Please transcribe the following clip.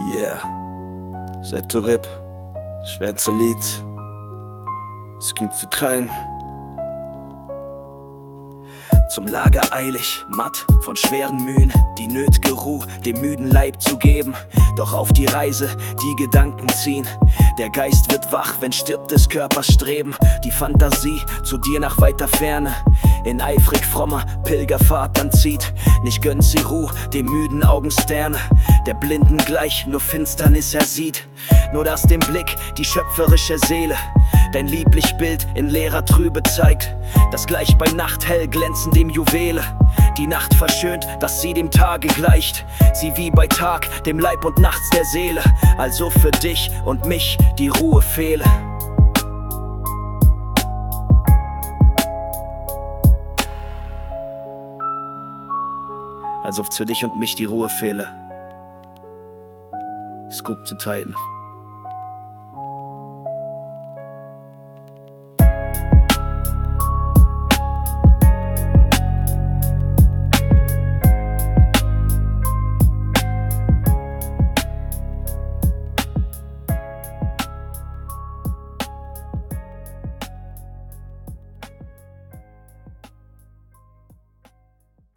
Yeah, Seto Rip, schwärzer Lied, es gibt zu teilen. Zum Lager eilig, matt von schweren Mühen, die nötige Ruhe dem müden Leib zu geben. Doch auf die Reise die Gedanken ziehen, der Geist wird wach, wenn stirbt des Körpers Streben. Die Fantasie zu dir nach weiter Ferne, in eifrig frommer Pilgerfahrt dann zieht. Nicht gönnt sie Ruhe, dem müden Augen Sterne, der Blinden gleich nur Finsternis er sieht. Nur dass dem Blick die schöpferische Seele dein lieblich Bild in leerer Trübe zeigt, das gleich bei Nacht hell glänzen dem Juwele. Die Nacht verschönt, dass sie dem Tage gleicht, sie wie bei Tag dem Leib und nachts der Seele. Also für dich und mich die Ruhe fehle. Also für dich und mich die Ruhe fehle. Scoop zu teilen.